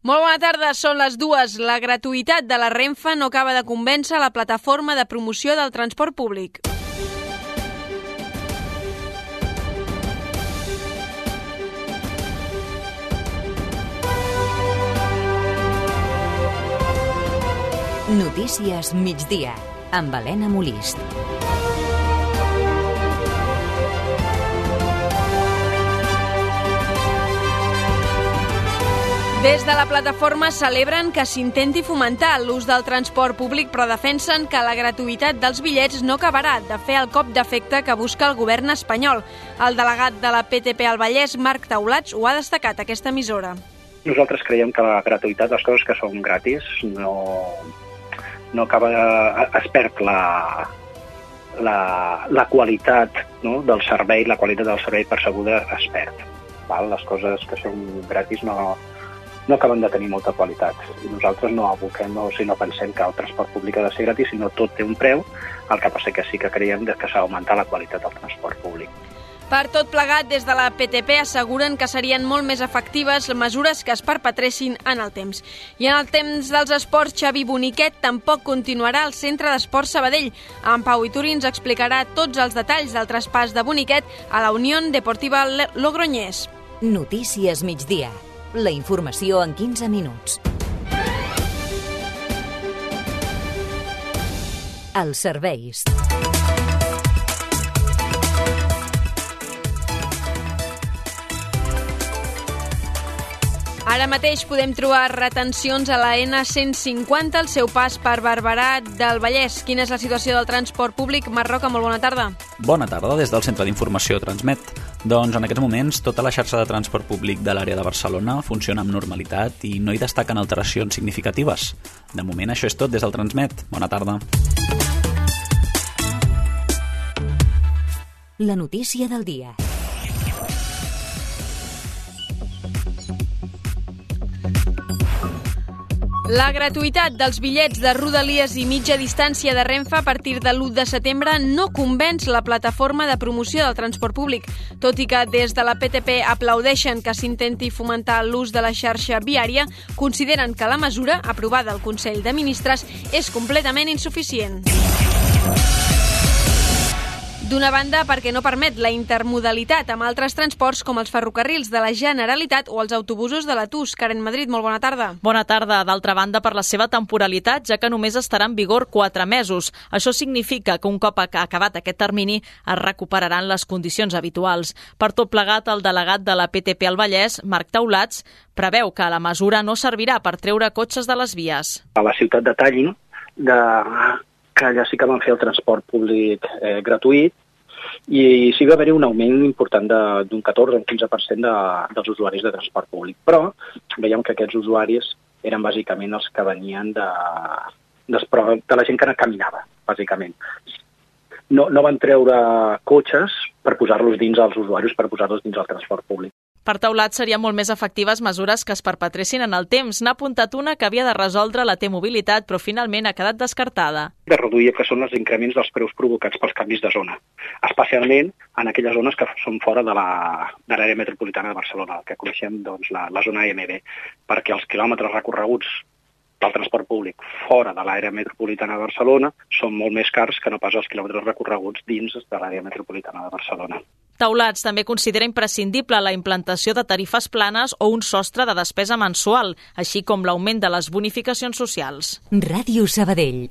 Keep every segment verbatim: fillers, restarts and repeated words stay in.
Molt bona tarda, són les dues. La gratuïtat de la Renfe no acaba de convèncer la plataforma de promoció del transport públic. Notícies migdia, amb Helena Molist. Des de la plataforma celebren que s'intenti fomentar l'ús del transport públic, però defensen que la gratuïtat dels bitllets no acabarà de fer el cop d'efecte que busca el govern espanyol. El delegat de la P T P al Vallès, Marc Taulats, ho ha destacat a aquesta emissora. Nosaltres creiem que la gratuïtat, les coses que són gratis, no, no acaba de... es perd la, la, la qualitat, no, del servei, la qualitat del servei percebuda es perd. Val? Les coses que són gratis no... no acaben de tenir molta qualitat. I nosaltres no aboquem, o sigui, no pensem que el transport públic ha de ser gratis, sinó tot té un preu, el que passa que sí que creiem que s'ha d'augmentar la qualitat del transport públic. Per tot plegat, des de la P T P asseguren que serien molt més efectives mesures que es perpetressin en el temps. I en el temps dels esports, Xavi Boniquet tampoc continuarà al Centre d'Esports Sabadell. En Pau Iturí ens explicarà tots els detalls del traspàs de Boniquet a la Unión Deportiva Logroñés. Notícies migdia. La informació en quinze minuts. Els serveis. Ara mateix podem trobar retencions a la N cent cinquanta al seu pas per Barberà del Vallès. Quina és la situació del transport públic? Marroca, molt bona tarda. Bona tarda, des del Centre d'Informació Transmet. Doncs en aquests moments tota la xarxa de transport públic de l'àrea de Barcelona funciona amb normalitat i no hi destaquen alteracions significatives. De moment això és tot des del Transmet. Bona tarda. La notícia del dia. La gratuïtat dels bitllets de Rodalies i mitja distància de Renfe a partir de l'u de setembre no convenç la plataforma de promoció del transport públic, tot i que des de la P T P aplaudeixen que s'intenti fomentar l'ús de la xarxa viària, consideren que la mesura, aprovada al Consell de Ministres, és completament insuficient. D'una banda, perquè no permet la intermodalitat amb altres transports com els ferrocarrils de la Generalitat o els autobusos de la T U S. Karen Madrid, molt bona tarda. Bona tarda. D'altra banda, per la seva temporalitat, ja que només estarà en vigor quatre mesos. Això significa que un cop acabat aquest termini es recuperaran les condicions habituals. Per tot plegat, el delegat de la P T P al Vallès, Marc Taulats, preveu que la mesura no servirà per treure cotxes de les vies. A la ciutat de Tallinn, de... que allà sí que van fer el transport públic eh, gratuït, i sí va haver-hi un augment important d'un catorze o un quinze per cent de, dels usuaris de transport públic. Però veiem que aquests usuaris eren bàsicament els que venien de, de, de la gent que caminava, bàsicament. No, no van treure cotxes per posar-los dins als usuaris, per posar-los dins al transport públic. Per Taulat serien molt més efectives mesures que es perpetressin en el temps. N'ha apuntat una que havia de resoldre la T-mobilitat, però finalment ha quedat descartada. De reduir que són els increments dels preus provocats pels canvis de zona, especialment en aquelles zones que són fora de l'àrea metropolitana de Barcelona, que coneixem doncs, la, la zona M B, perquè els quilòmetres recorreguts del transport públic fora de l'àrea metropolitana de Barcelona són molt més cars que no pas els quilòmetres recorreguts dins de l'àrea metropolitana de Barcelona. Taulats també considera imprescindible la implantació de tarifes planes o un sostre de despesa mensual, així com l'augment de les bonificacions socials. Ràdio Sabadell.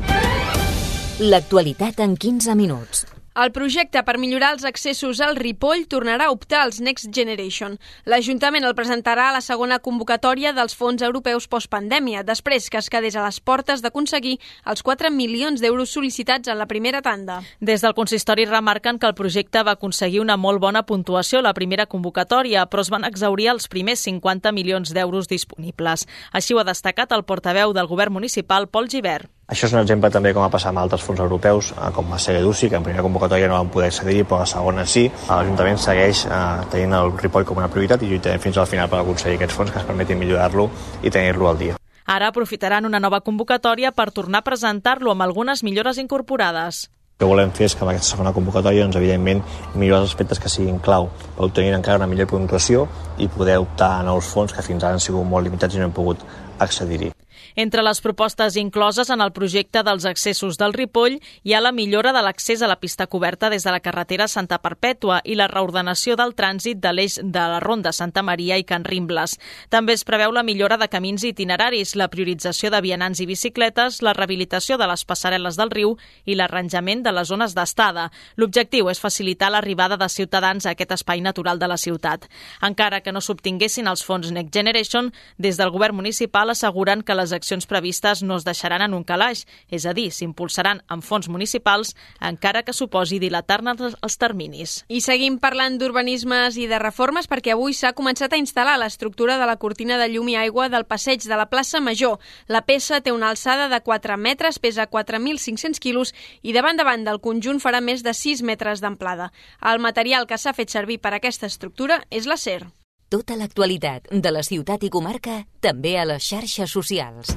L'actualitat en quinze minuts. El projecte per millorar els accessos al Ripoll tornarà a optar als Next Generation. L'Ajuntament el presentarà a la segona convocatòria dels fons europeus postpandèmia, després que es quedés a les portes d'aconseguir els quatre milions d'euros sol·licitats en la primera tanda. Des del consistori remarquen que el projecte va aconseguir una molt bona puntuació a la primera convocatòria, però es van exhaurir els primers cinquanta milions d'euros disponibles. Així ho ha destacat el portaveu del govern municipal, Pol Gibert. Això és un exemple també com ha passat amb altres fons europeus, com a Segeduci, que en primera convocatòria no van poder accedir, però a la segona sí. L'Ajuntament segueix eh, tenint el Ripoll com una prioritat i lluitarem fins al final per aconseguir aquests fons que ens permetin millorar-lo i tenir-lo al dia. Ara aprofitaran una nova convocatòria per tornar a presentar-lo amb algunes millores incorporades. El que volem fer és que amb aquesta segona convocatòria, doncs, evidentment, millorar els aspectes que siguin clau per obtenir encara una millor puntuació i poder optar a nous fons que fins ara han sigut molt limitats i no hem pogut accedir-hi. Entre les propostes incloses en el projecte dels accessos del Ripoll hi ha la millora de l'accés a la pista coberta des de la carretera Santa Perpètua i la reordenació del trànsit de l'eix de la Ronda Santa Maria i Can Rimbles. També es preveu la millora de camins i itineraris, la priorització de vianants i bicicletes, la rehabilitació de les passarel·les del riu i l'arranjament de les zones d'estada. L'objectiu és facilitar l'arribada de ciutadans a aquest espai natural de la ciutat. Encara que no s'obtinguessin els fons Next Generation, des del govern municipal asseguren que les accions previstes no es deixaran en un calaix, és a dir, s'impulsaran amb fons municipals, encara que suposi dilatar-ne els terminis. I seguim parlant d'urbanismes i de reformes perquè avui s'ha començat a instal·lar l'estructura de la cortina de llum i aigua del passeig de la plaça Major. La peça té una alçada de quatre metres, pesa quatre mil cinc-cents quilos i davant davant del conjunt farà més de sis metres d'amplada. El material que s'ha fet servir per a aquesta estructura és l'acer. Tota l'actualitat de la ciutat i comarca, també a les xarxes socials.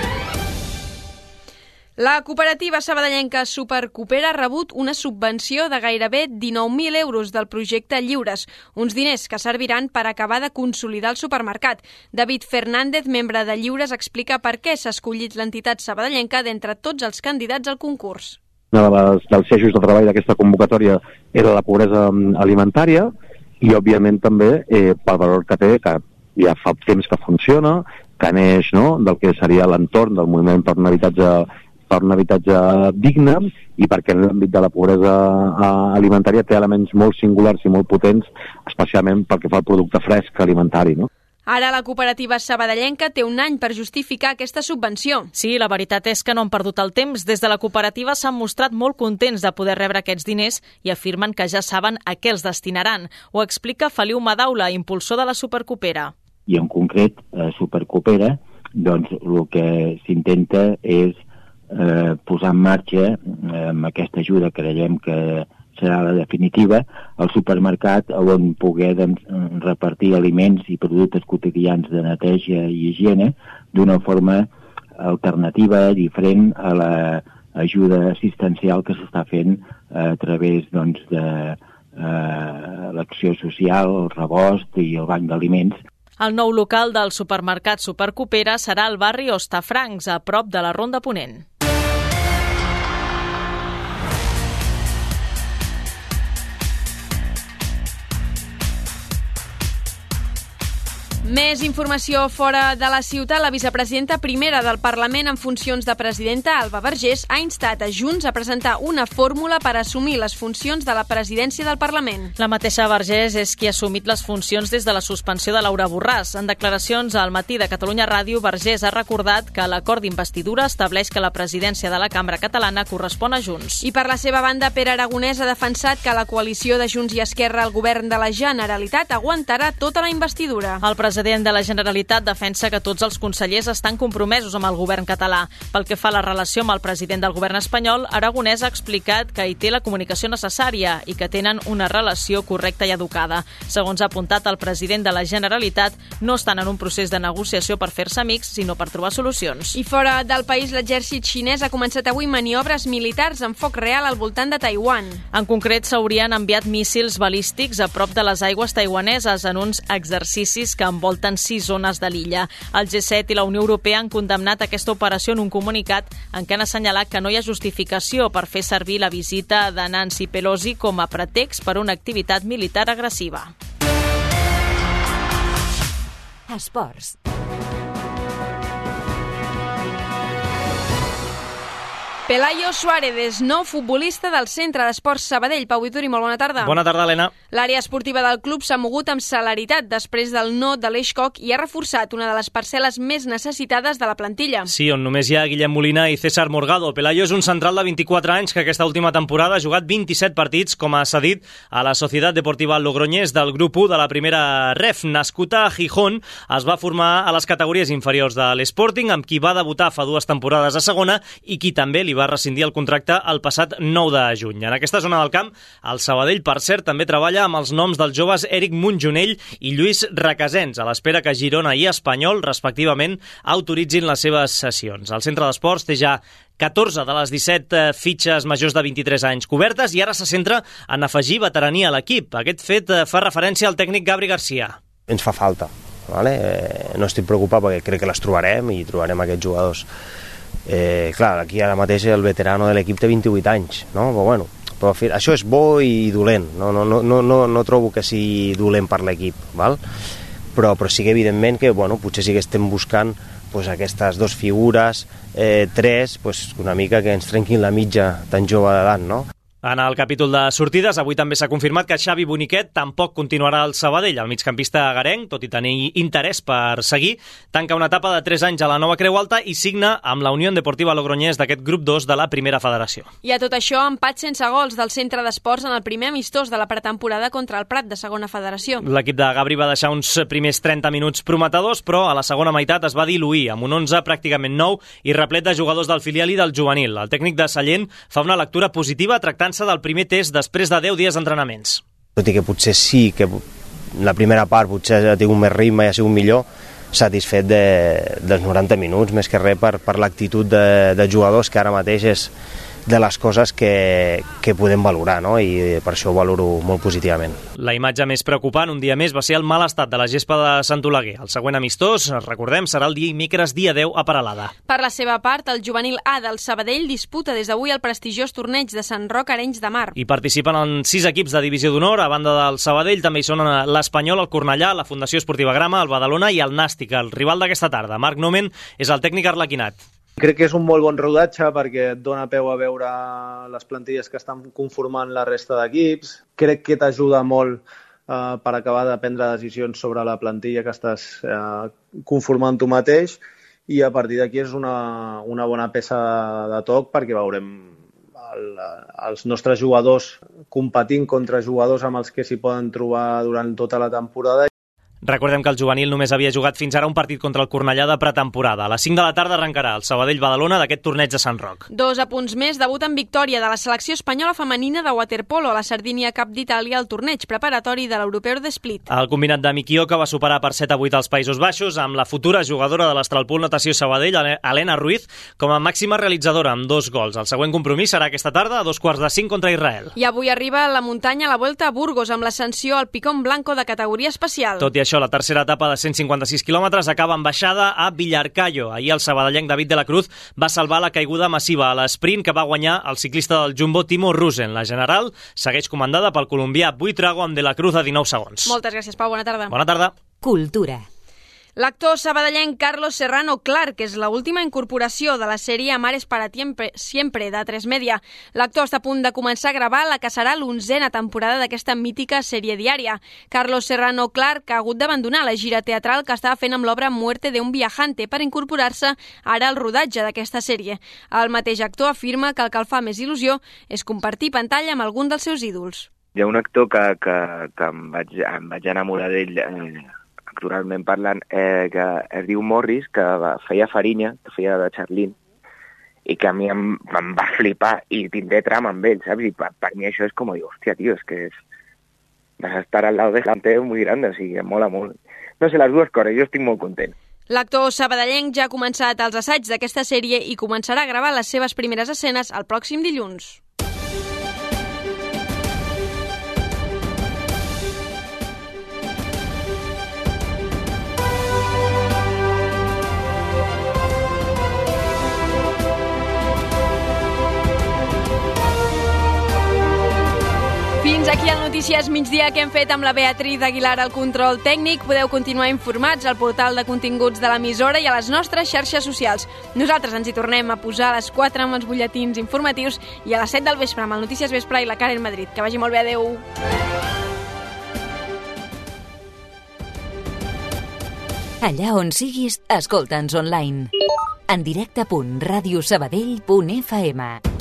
La cooperativa sabadellenca Supercoopera ha rebut una subvenció de gairebé dinou mil euros del projecte Lliures, uns diners que serviran per acabar de consolidar el supermercat. David Fernández, membre de Lliures, explica per què s'ha escollit l'entitat sabadellenca d'entre tots els candidats al concurs. Una de les, dels eixos de treball d'aquesta convocatòria era la pobresa alimentària i, òbviament, també eh, pel valor que té, que ja fa temps que funciona, que neix, no?, del que seria l'entorn del moviment per un habitatge per un habitatge digne i perquè en l'àmbit de la pobresa alimentària té elements molt singulars i molt potents, especialment pel que fa al producte fresc alimentari, no? Ara la cooperativa sabadellenca té un any per justificar aquesta subvenció. Sí, la veritat és que no han perdut el temps. Des de la cooperativa s'han mostrat molt contents de poder rebre aquests diners i afirmen que ja saben a què els destinaran. Ho explica Feliu Madaula, impulsor de la Supercoopera. I en concret, a Supercoopera, doncs el que s'intenta és eh, posar en marxa eh, amb aquesta ajuda que creiem que serà la definitiva, el supermercat on poder doncs, repartir aliments i productes quotidians de neteja i higiene d'una forma alternativa, diferent a l'ajuda assistencial que s'està fent a través doncs, de eh, l'acció social, el rebost i el banc d'aliments. El nou local del supermercat Supercoopera serà al barri Hostafrancs, a prop de la Ronda Ponent. Més informació fora de la ciutat. La vicepresidenta primera del Parlament en funcions de presidenta, Alba Vergés, ha instat a Junts a presentar una fórmula per assumir les funcions de la presidència del Parlament. La mateixa Vergés és qui ha assumit les funcions des de la suspensió de Laura Borràs. En declaracions al Matí de Catalunya Ràdio, Vergés ha recordat que l'acord d'investidura estableix que la presidència de la Cambra Catalana correspon a Junts. I per la seva banda, Pere Aragonès ha defensat que la coalició de Junts i Esquerra al govern de la Generalitat aguantarà tota la investidura. El president de la Generalitat defensa que tots els consellers estan compromesos amb el govern català. Pel que fa a la relació amb el president del govern espanyol, Aragonès ha explicat que hi té la comunicació necessària i que tenen una relació correcta i educada. Segons ha apuntat el president de la Generalitat, no estan en un procés de negociació per fer-se amics, sinó per trobar solucions. I fora del país, l'exèrcit xinès ha començat avui maniobres militars amb foc real al voltant de Taiwan. En concret, s'haurien enviat míssils balístics a prop de les aigües taiwaneses en uns exercicis que envolten volten sis zones de l'illa. El G set i la Unió Europea han condemnat aquesta operació en un comunicat en què han assenyalat que no hi ha justificació per fer servir la visita de Nancy Pelosi com a pretext per a una activitat militar agressiva. Esports. Pelayo Suárez, nou futbolista del Centre d'Esports Sabadell. Pau Vituri, molt bona tarda. Bona tarda, Helena. L'àrea esportiva del club s'ha mogut amb celeritat després del no de l'Eix Coc i ha reforçat una de les parcel·les més necessitades de la plantilla. Sí, on només hi ha Guillem Molina i César Morgado. Pelayo és un central de vint-i-quatre anys que aquesta última temporada ha jugat vint-i-set partits com a cedit a la Societat Deportiva Logroñés del grup u de la primera ref. Nascut a Gijón, es va formar a les categories inferiors de l'Sporting, amb qui va debutar fa dues temporades a segona i qui també li va rescindir el contracte el passat nou de juny. En aquesta zona del camp, el Sabadell, per cert, també treballa amb els noms dels joves Eric Montjonell i Lluís Requesens, a l'espera que Girona i Espanyol, respectivament, autoritzin les seves sessions. El centre d'esports té ja catorze de les disset fitxes majors de vint-i-tres anys cobertes i ara se centra en afegir veterania a l'equip. Aquest fet fa referència al tècnic Gabri Garcia. Ens fa falta, vale? eh, no estic preocupat perquè crec que les trobarem i trobarem aquests jugadors. Eh, clar, aquí ara mateix el veterano de l'equip té vint-i-vuit anys, no? Però bueno, però això és bo i dolent, no, no, no, no, no trobo que sigui dolent per l'equip, val? Però, però sí que evidentment que bueno, potser sí que estem buscant pues, aquestes dues figures, eh, tres, pues, una mica que ens trenquin la mitja tan jove d'edat, no? En el capítol de sortides, avui també s'ha confirmat que Xavi Boniquet tampoc continuarà al Sabadell. El migcampista agarenc, tot i tenir interès per seguir, tanca una etapa de tres anys a la nova Creu Alta i signa amb la Unió Deportiva Logroñés d'aquest grup dos de la primera federació. I a tot això, empat sense gols del centre d'esports en el primer amistós de la pretemporada contra el Prat de segona federació. L'equip de Gabri va deixar uns primers trenta minuts prometedors, però a la segona meitat es va diluir amb un onze pràcticament nou i replet de jugadors del filial i del juvenil. El tècnic de Sallent fa una lectura positiva tractant del primer test després de deu dies d'entrenaments. Tot i que potser sí que la primera part potser ha tingut més ritme i ha sigut millor, satisfet de, dels noranta minuts, més que res per, per l'actitud de, de jugadors, que ara mateix és de les coses que, que podem valorar, no? I per això ho valoro molt positivament. La imatge més preocupant un dia més va ser el mal estat de la gespa de Sant Oleguer. El següent amistós, recordem, serà el dimecres dia deu a Peralada. Per la seva part, el juvenil A del Sabadell disputa des d'avui el prestigiós torneig de Sant Roc Arenys de Mar. I participen en sis equips de divisió d'honor. A banda del Sabadell també hi són l'Espanyol, el Cornellà, la Fundació Esportiva Grama, el Badalona i el Nàstic. El rival d'aquesta tarda, Marc Nomen, és el tècnic arlequinat. Crec que és un molt bon rodatge perquè et dona peu a veure les plantilles que estan conformant la resta d'equips. Crec que t'ajuda molt eh, per acabar de prendre decisions sobre la plantilla que estàs eh, conformant tu mateix i a partir d'aquí és una, una bona peça de toc perquè veurem el, els nostres jugadors competint contra jugadors amb els que s'hi poden trobar durant tota la temporada. Recordem que el juvenil només havia jugat fins ara un partit contra el Cornellà de pretemporada. A les cinc de la tarda arrencarà el Sabadell-Badalona d'aquest torneig de Sant Roc. Dos apunts més. Debut en victòria de la selecció espanyola femenina de waterpolo a la Sardinia Cup d'Itàlia al torneig preparatori de l'Europeu de Split. El combinat de Mikioka va superar per set a vuit als Països Baixos amb la futura jugadora de l'Astralpool Natació Sabadell, Helena Ruiz, com a màxima realitzadora amb dos gols. El següent compromís serà aquesta tarda a dos quarts de cinc contra Israel. I avui arriba a la muntanya la Vuelta a Burgos amb l'ascensió al Picón Blanco de categoria especial. Tot i això, la tercera etapa de cent cinquanta-sis quilòmetres acaba en baixada a Villarcayo. Ahir el sabadellenc David de la Cruz va salvar la caiguda massiva a l'esprint que va guanyar el ciclista del Jumbo Timo Rusen. La general segueix comandada pel colombià Buitrago amb de la Cruz a dinou segons. Moltes gràcies, Pau. Bona tarda. Bona tarda. Cultura. L'actor sabadellenc Carlos Serrano Clark és l'última incorporació de la sèrie Amares para Siempre de tres Media. L'actor està a punt de començar a gravar la que serà l'onzena temporada d'aquesta mítica sèrie diària. Carlos Serrano Clark ha hagut d'abandonar la gira teatral que estava fent amb l'obra Muerte de un viajante per incorporar-se ara al rodatge d'aquesta sèrie. El mateix actor afirma que el que el fa més il·lusió és compartir pantalla amb algun dels seus ídols. Hi ha un actor que, que, que em, vaig, em vaig enamorar d'ell eh, actoralment parlant, eh, que es diu Morris, que va, feia Farinya, que feia de Charlene, i que a mi em, em va flipar i tindré trama amb ell, saps? I per, per mi això és com, dic, hòstia, tio, és que és... vas a estar al lado de gente muy grande, o sigui, mola molt. No sé, les dues coses, jo estic molt content. L'actor sabadellenc ja ha començat els assaigs d'aquesta sèrie i començarà a gravar les seves primeres escenes el pròxim dilluns. Fins aquí el Notícies Migdia que hem fet amb la Beatriz Aguilar al control tècnic. Podeu continuar informats al portal de continguts de l'emissora i a les nostres xarxes socials. Nosaltres ens hi tornem a posar a les quatre amb els butlletins informatius i a les set del vespre amb el Notícies Vespre i la Karen Madrid. Que vagi molt bé, adeu! Allà on siguis, escolta'ns online. En directe punt radiosabadell punt f m.